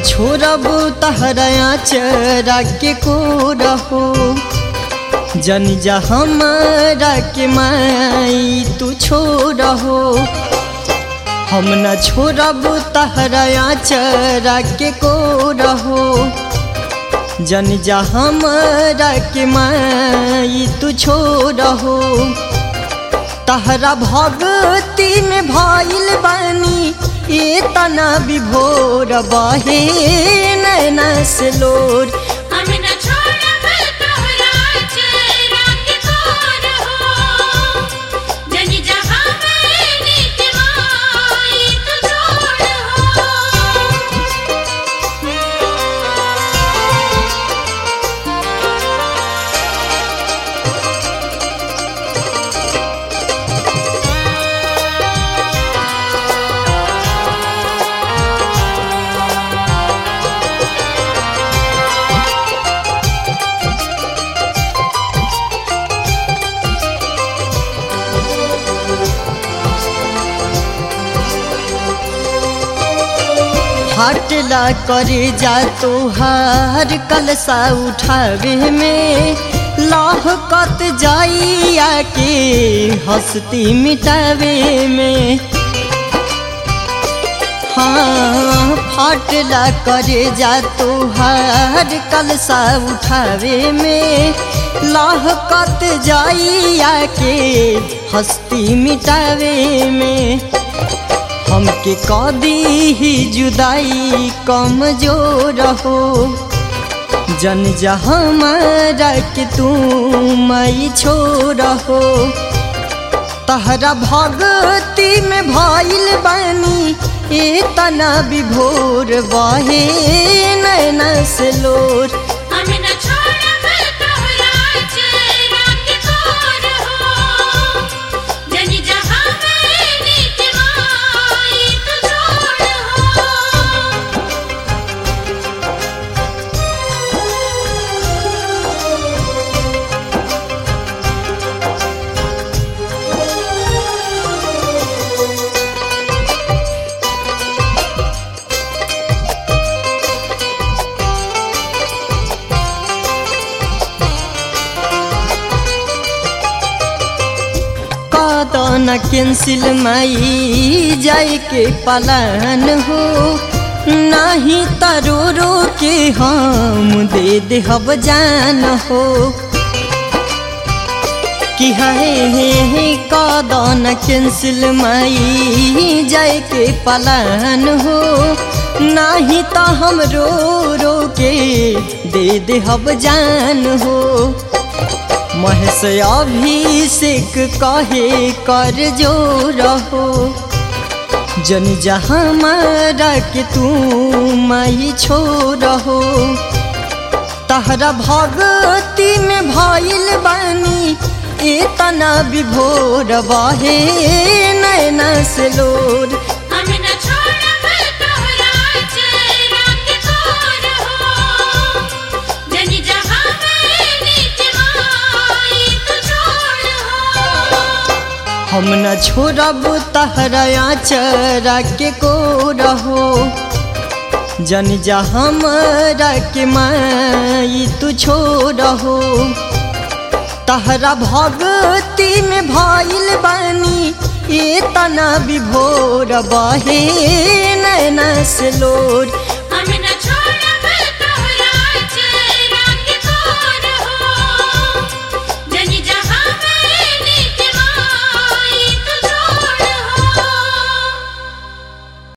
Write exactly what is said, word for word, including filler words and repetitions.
छोड़ब तहरा चरा के को रहो जन जा हमारा के माई तू छोड़हो हम न छोड़ब तहरा चरा के को रहो जन जा हमारा के माई तू छोड़हो तहरा भगती में भइल बानी ये तना विभोर बहे नैना से लोर हम न छोड़ब तोहरा चरा के को रहो जन जहां में नीत माई तू हटला करे जा तोहार कलसा उठावे में लाह कत जाइया के हस्ती मिटावे में हाँ फटला करे जा तोहार कलसा उठावे में लाह कत जाइया के हस्ती मिटावे में हमके कदी ही जुदाई कमजोर हो जन जा हमारा के तू मई छोड़ हो तहरा भगती में भइल बानी ए तना विभोर बहे नैना से लोर हम न छोड़ब तोहरा चरा के को रहो जन जहां में नीत माई तू न कैंसिल माई जाए के पलान हो नहीं तारो रो के हम दे दे हब जान हो कि है कदन कैंसिल माई जाए के पलान हो नहीं तो हम रो रो के दे दे हब जान हो महेश अभिषेक कहे कर जो रहो जन जहाँ हमारा के तू माई छोड़हो तहरा भगती में भइल बानी ए तना विभोर बहे नैना से लोर हम न छोड़ब तोहरा चरा के को रहो जन जहां में नीत माई तू हम न छोड़ब तहरा चरा के को रहो जन जा हमारा के माई तू छोड़हो तहरा भगती में भइल बानी ए तना विभोर बहे नैना से लोर